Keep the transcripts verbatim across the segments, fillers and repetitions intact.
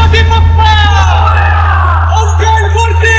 गणपति बप्पा मंगल मूर्ति।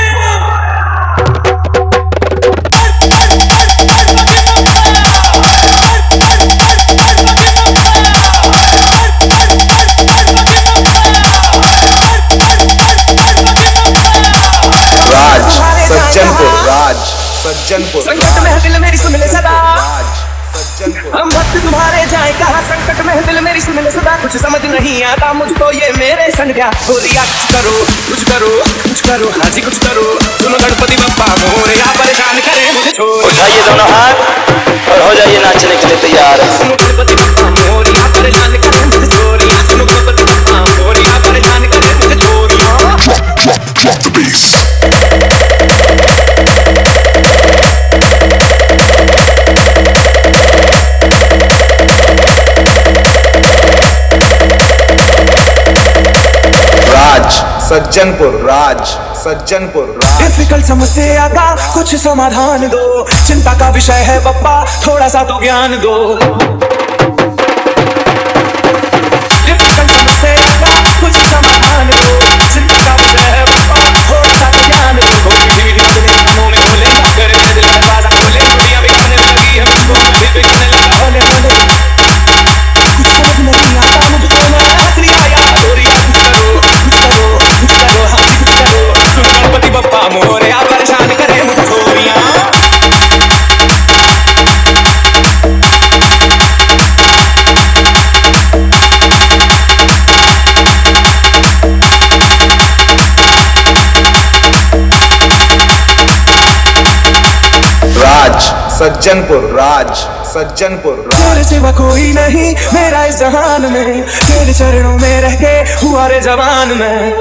राज सज्जनपुर, राज सज्जनपुर, संकट में दिल मेरी सुन ले सदा, राज सज्जनपुर। हम भक्त तुम्हारे जाए कहाँ, संकट में दिल मेरी सुन ले सदा। कुछ समझ नहीं आता मुझको ये मेरे संग क्या हो रिया। कुछ करो कुछ करो कुछ करो, हाँ जी कुछ करो। सुनो गणपति बप्पा मोरया, परेशान करे मुझे छोड़। उठाइए दोनों हाथ और हो जाइए नाचने के लिए तैयार। सुनो गणपति बप्पा मोरया, परेशान करे मुझे छोड़। सुनो गणपति बप्पा मोरया, परेशान करे मुझे छोड़। सज्जनपुर, राज सज्जनपुर। डिफिकल्ट समस्या का कुछ समाधान दो, चिंता का विषय है बप्पा थोड़ा सा तो ज्ञान दो। डिफिकल्ट समस्या का कुछ समाधान दो, चिंता का विषय है बप्पा थोड़ा सा तो ज्ञान दो। धीरे धीरे अपने कानों में खोले, करे मेरे दिल का दरवाजा खोले। दुनिया बिकने लगी है मुझको, भी बिकने लगा होले होले। कुछ समझ नहीं आता मुझको, मैं हंसनी तैयार हो रही। कुछ करो कुछ करो कुछ करो, हाँ जी कुछ करो। सुनो गणपति बप्पा मोरया, परेशान करे मुझे छोरियां। राज सज्जनपुर, राज सज्जनपुर। तेरे सिवा कोई नहीं मेरा इस जहान में, तेरे चरणों में रह के हुआ रे जवान में।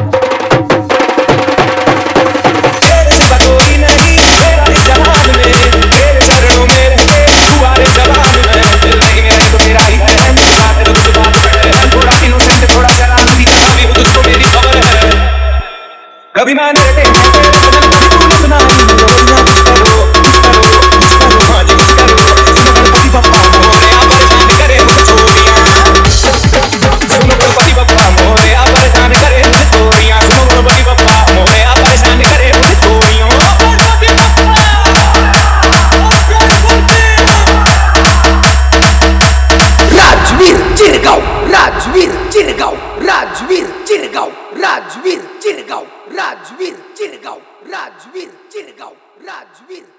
तेरे सिवा कोई नहीं मेरा इस जहान में, तेरे चरणों में रह के हुआ रे जवान में। दिल नहीं मेरा तो मेरा ही है, बात है तुझसे बात है। थोड़ा इनोसेंट थोड़ा शरारती, कभी हो तुझको मेरी खबर है। कभी मैं तेरे पे सुना नहीं बोलना। कुछ करो कुछ करो कुछ करो, हाँ जी कुछ करो। सुनो गणपति बप्पा मोरया, परेशान करे मुझे छोरियां। सुनो गणपति बप्पा मोरया, परेशान करे मुझे छोरियां। सुनो गणपति बप्पा मोरया, परेशान करे मुझे छोरियां। गणपति बप्पा मंगल मूर्ति। राजवीर चिरगांव, राजवीर चिरगांव, राजवीर चिरगांव, राजवीर चिरगांव, राजवीर चिरगांव, राजवीर चिरगांव, राजवीर